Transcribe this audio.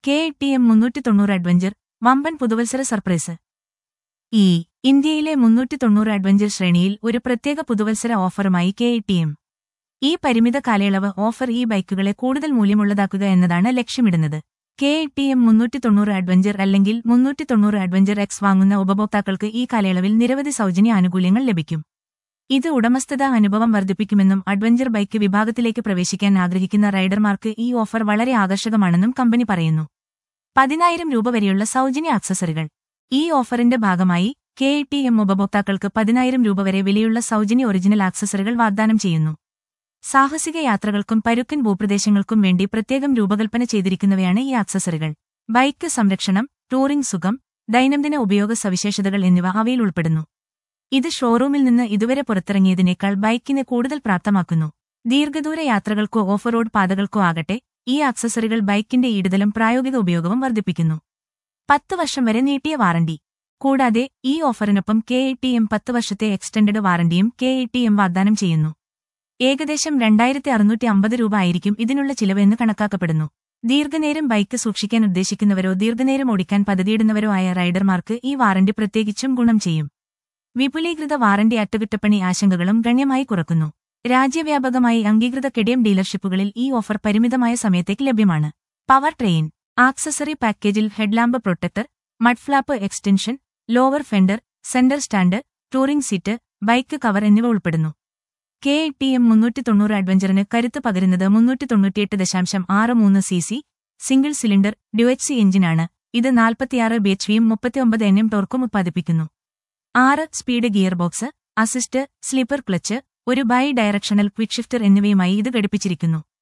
KTM 390 adventure വമ്പൻ പുതുവത്സര surprise. ഇന്ത്യയിലെ 390 അഡ്വഞ്ചർ ശ്രേണിയിൽ ഒരു പ്രത്യേക പുതുവത്സര ഓഫറുമായി KTM. ഈ പരിമിത കാലയളവ് ഓഫർ ഈ ബൈക്കുകളെ കൂടുതൽ മൂല്യമുള്ളതാക്കുക എന്നതാണ് ലക്ഷ്യമിടുന്നത്. KTM 390 അഡ്വഞ്ചർ അല്ലെങ്കിൽ 390 അഡ്വഞ്ചർ X വാങ്ങുന്ന ഉപഭോക്താക്കൾക്ക് ഈ കാലയളവിൽ നിരവധി സൗജന്യ ആനുകൂല്യങ്ങൾ ലഭിക്കും. ഇത് ഉടമസ്ഥതാ അനുഭവം വർദ്ധിപ്പിക്കുമെന്നും അഡ്വഞ്ചർ ബൈക്ക് വിഭാഗത്തിലേക്ക് പ്രവേശിക്കാൻ ആഗ്രഹിക്കുന്ന റൈഡർമാർക്ക് ഈ ഓഫർ വളരെ ആകർഷകമാണെന്നും കമ്പനി പറയുന്നു. 10,000 രൂപ വരെയുള്ള സൗജന്യ ആക്സസറികൾ. ഈ ഓഫറിന്റെ ഭാഗമായി KTM ഉപഭോക്താക്കൾക്ക് 10,000 രൂപ വരെ വിലയുള്ള സൗജന്യ ഒറിജിനൽ ആക്സസറികൾ വാഗ്ദാനം ചെയ്യുന്നു. സാഹസിക യാത്രകൾക്കും പരുക്കൻ ഭൂപ്രദേശങ്ങൾക്കും വേണ്ടി പ്രത്യേകം രൂപകൽപ്പന ചെയ്തിരിക്കുന്നവയാണ് ഈ ആക്സസറികൾ. ബൈക്ക് സംരക്ഷണം, ടൂറിംഗ് സുഖം, ദൈനംദിന ഉപയോഗ സവിശേഷതകൾ എന്നിവ അവയിൽ ഉൾപ്പെടുന്നു. ഇത് ഷോറൂമിൽ നിന്ന് ഇതുവരെ പുറത്തിറങ്ങിയതിനേക്കാൾ ബൈക്കിനെ കൂടുതൽ പ്രാപ്തമാക്കുന്നു. ദീർഘദൂര യാത്രകൾക്കോ ഓഫ് റോഡ് പാതകൾക്കോ ആകട്ടെ, ഈ ആക്സസറികൾ ബൈക്കിന്റെ ഈടുതലും പ്രായോഗിക ഉപയോഗവും വർദ്ധിപ്പിക്കുന്നു. 10 വർഷം വരെ നീട്ടിയ വാറണ്ടി. കൂടാതെ ഈ ഓഫറിനൊപ്പം KTM 10 വർഷത്തെ എക്സ്റ്റൻഡഡ് വാറണ്ടിയും KTM വാഗ്ദാനം ചെയ്യുന്നു. ഏകദേശം 2,650 രൂപ ആയിരിക്കും ഇതിനുള്ള ചിലവ് എന്ന് കണക്കാക്കപ്പെടുന്നു. ദീർഘനേരം ബൈക്ക് സൂക്ഷിക്കാൻ ഉദ്ദേശിക്കുന്നവരോ ദീർഘനേരം ഓടിക്കാൻ പദ്ധതിയിടുന്നവരോ ആയ റൈഡർമാർക്ക് ഈ വാറണ്ടി പ്രത്യേകിച്ചും ഗുണം ചെയ്യും. വിപുലീകൃത വാറണ്ടി അറ്റകുറ്റപ്പണി ആശങ്കകളും ഗണ്യമായി കുറക്കുന്നു. രാജ്യവ്യാപകമായി അംഗീകൃത KTM ഡീലർഷിപ്പുകളിൽ ഈ ഓഫർ പരിമിതമായ സമയത്തേക്ക് ലഭ്യമാണ്. പവർ ട്രെയിൻ ആക്സസറി പാക്കേജിൽ headlamp protector, mudflap extension, lower fender, centre stand, touring seat, bike cover എന്നിവ ഉൾപ്പെടുന്നു. KTM 390 അഡ്വഞ്ചറിന് കരുത്ത് പകരുന്നത് 398.63 cc സിംഗിൾ സിലിണ്ടർ DuHC എഞ്ചിനാണ്. ഇത് 46 bhpയും 39 Nm ടോർക്കും ഉത്പാദിപ്പിക്കുന്നു. 6 speed gearbox, assist, slipper clutch, ഒരു ബൈ ഡയറക്ഷണൽ ക്വിക്ക് ഷിഫ്റ്റർ എന്നിവയുമായി ഇത് ഘടിപ്പിച്ചിരിക്കുന്നു.